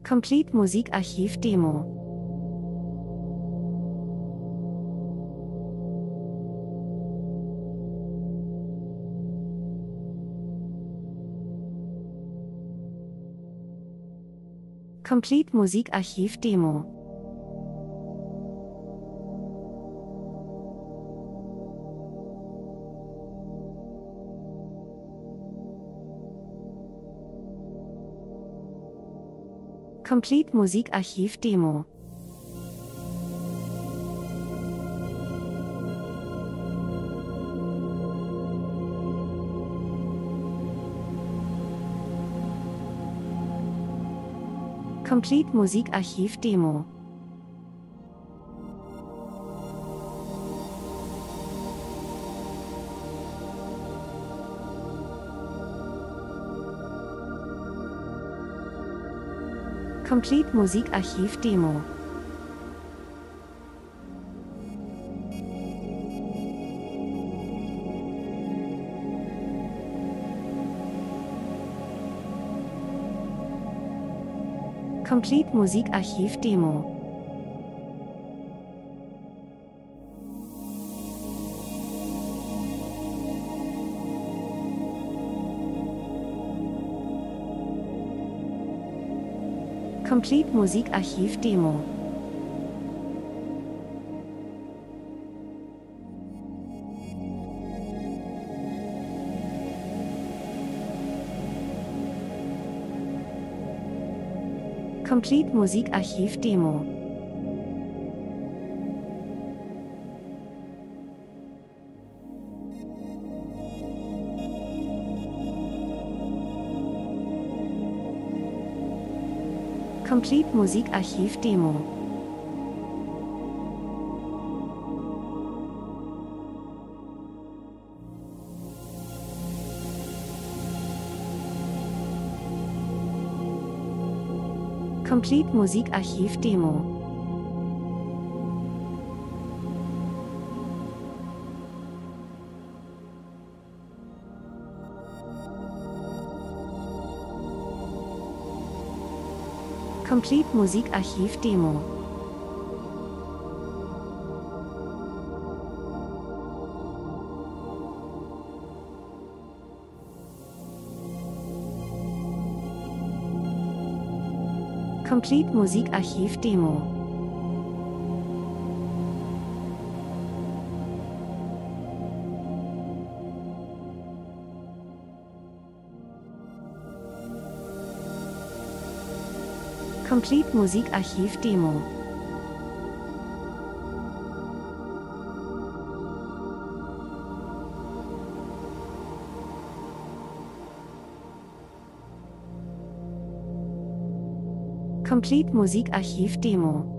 Complete Musikarchiv Demo. Complete Musikarchiv Demo. Complete Musikarchiv Demo. Complete Musikarchiv Demo. Complete Musikarchiv Demo. Complete Musikarchiv Demo. Complete Musikarchiv Demo. Complete Musikarchiv Demo. Complete Musikarchiv Demo. Complete Musikarchiv Demo. Complete Musikarchiv Demo. Complete Musikarchiv Demo. Complete Musikarchiv Demo. Complete Musikarchiv Demo.